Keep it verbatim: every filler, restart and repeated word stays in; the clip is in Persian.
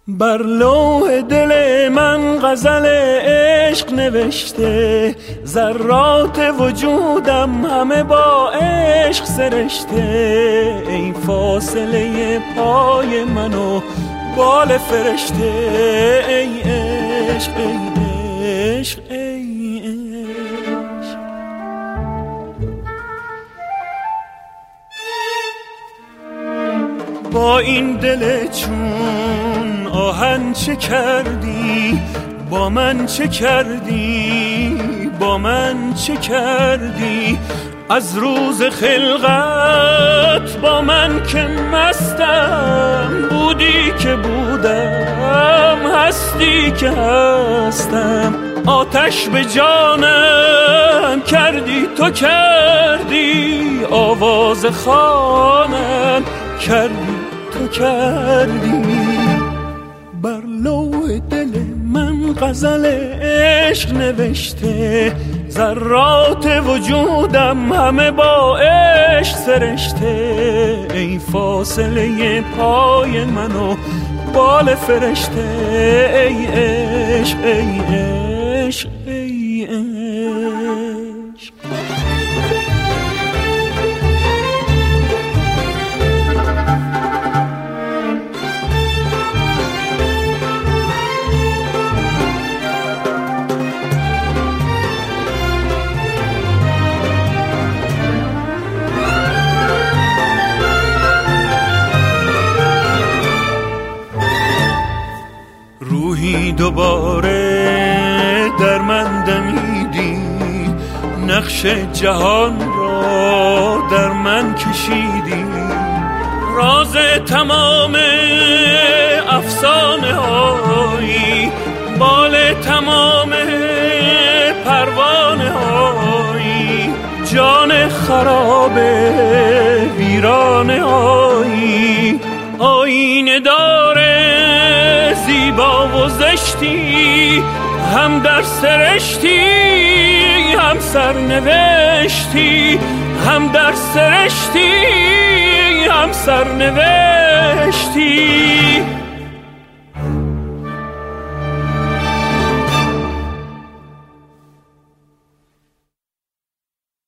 بر لوح دل من غزل عشق نوشته، ذرات وجودم همه با عشق سرشته. ای فاصله پای من و بال فرشته، ای عشق ای عشق ای عشق. با این دل چون آهن چه کردی، با من چه کردی، با من چه کردی. از روز خلقت با من که مستم، بودی که بودم، هستی که هستم. آتش به جانم کردی تو کردی، آواز خوانم کردی تو کردی. بر لوح دل من غزل عشق نوشته، ذرات وجودم همه با عشق سرشته. ای فاصله پای من و بال فرشته، ای عشق ای عشق ای عشق. روحی دوباره در من دمیدی، نقش جهان را در من کشیدی. راز تمام افسانه هایی، بال تمام پروانه هایی. جان خراب ویرانه هایی، آینه داره زیبا و زشتی. هم در سرشتی هم سرنوشتی، هم در سرشتی هم سرنوشتی.